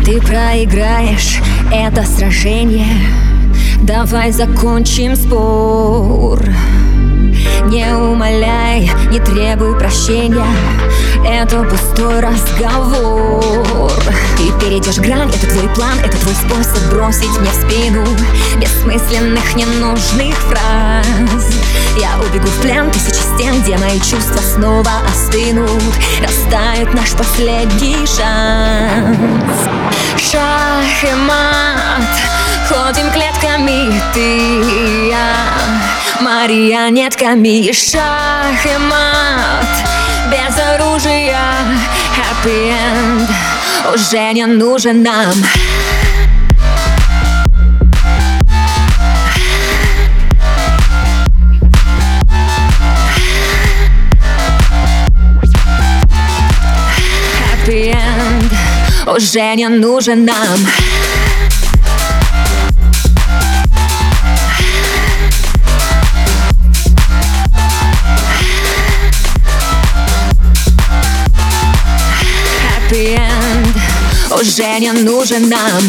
Ты проиграешь это сражение. Давай закончим спор. Не умоляй, не требуй прощения. Это пустой разговор. Ты перейдешь грань, это твой план, это твой способ бросить мне в спину бессмысленных, ненужных фраз. Я убегу в плен тысячи стен, где мои чувства снова остынут. Растает наш последний шанс. Шах и мат, ходим клетками, ты и я, марионетками. Шах и мат, без оружия, happy end уже не нужен нам. Happy end уже не нужен нам. Happy end уже не нужен нам.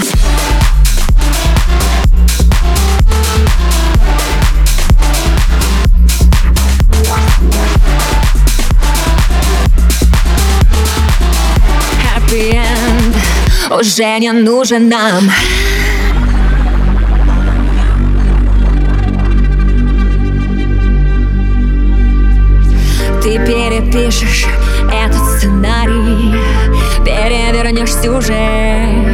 Happy end уже не нужен нам. Ты перепишешь этот сценарий, перевернешь сюжет.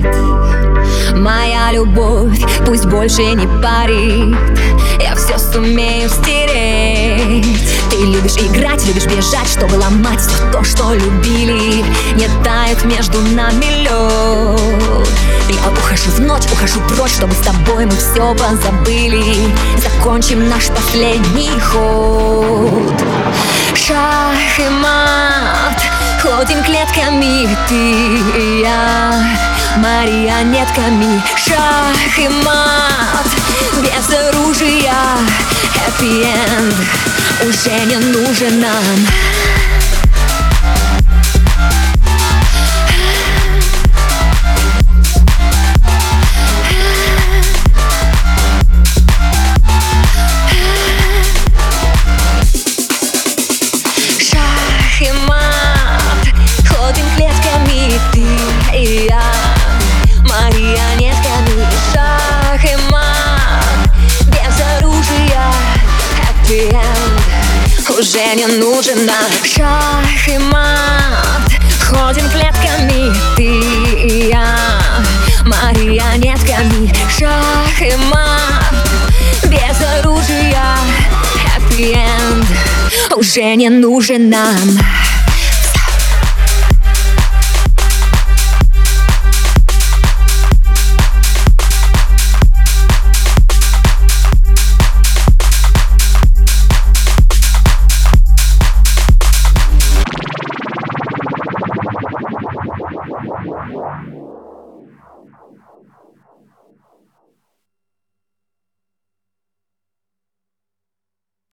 Моя любовь пусть больше не парит, я все сумею стереть. Ты любишь играть, любишь бежать, чтобы ломать все то, что любили. Не тает между нами лед. Я ухожу в ночь, ухожу прочь, чтобы с тобой мы все позабыли. Закончим наш последний ход. Шах и мат, ходим клетками, ты и я, марионетками. Шах и мат, без оружия, happy end уже не нужен нам. Шах и мат, ходим клетками, ты и я, марионетками. Шах и мат, без оружия, happy end уже не нужен нам. Шах и мат, ходим клетками, ты и я, марионетками. Шах и мат, без оружия, happy end уже не нужен нам.